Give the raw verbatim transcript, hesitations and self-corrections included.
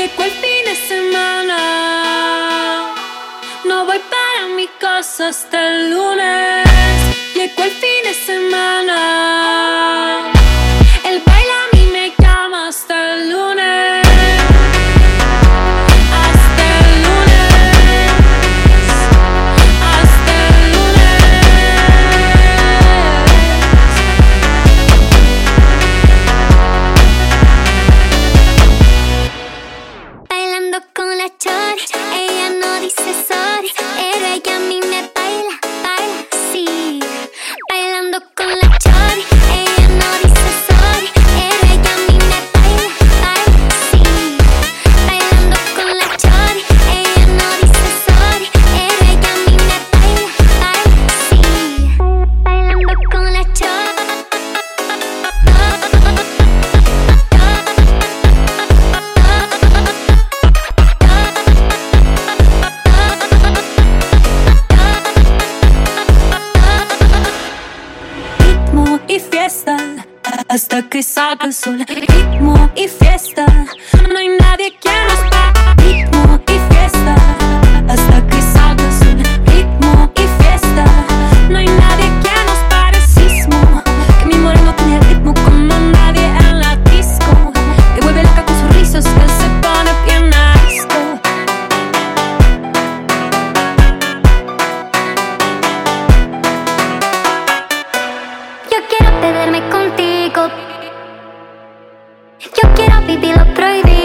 Llegó el fin de semana, no voy para mi casa hasta el lunes. Llegó el fin de semana, el baile a mí me llama hasta el lunes. Hasta el lunes, hasta el lunes. Bailando con la chora, ella no dice sorry, pero ella a mí me baila, baila así. Bailando con la chora, ella no dice sorry, pero ella a mí me baila, baila así. Bailando con la chora, ella no dice sorry, pero ella a mí me baila, baila así. Bailando con la chora. Ritmo y fiesta hasta que salga el sol. Ritmo y fiesta, no hay nadie que nos pare. Ritmo y fiesta hasta que salga el sol. Ritmo y fiesta, no hay nadie que nos pare. Sismo, que mi moreno tiene ritmo como nadie en la disco. Me vuelve loca con sus rizos, él se pone bien arisco. Yo quiero perderme contigo. Yo quiero vivir lo prohibido.